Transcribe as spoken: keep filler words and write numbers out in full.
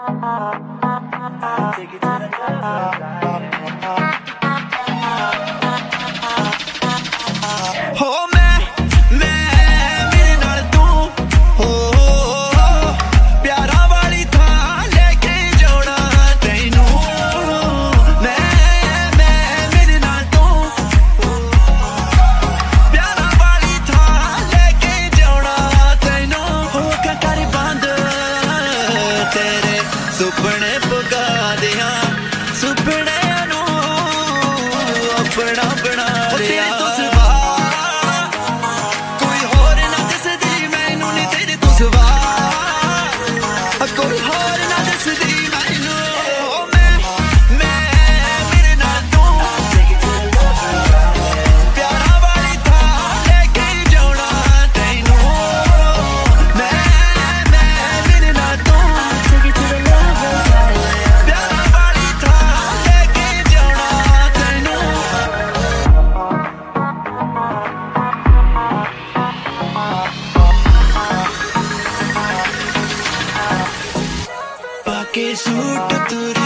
हो मैं मैं मेरे नाल तू हो प्यारा वाली थां लेके जाना तैनू मैं मैं मेरे नाल तू प्यारा वाली थां लेके जाना तैनू हो के कर बंद तेरे सुपने पका दिया सुपने नू अपना बना दिया कोई होर ना दसदी मैनू मैं मैं मेरे नाल तू प्यारा वाली थां लेके जाना तैनू मैं मैं मेरे नाल तू प्यारा वाली थां लेके जाना तैनू के सूट तुर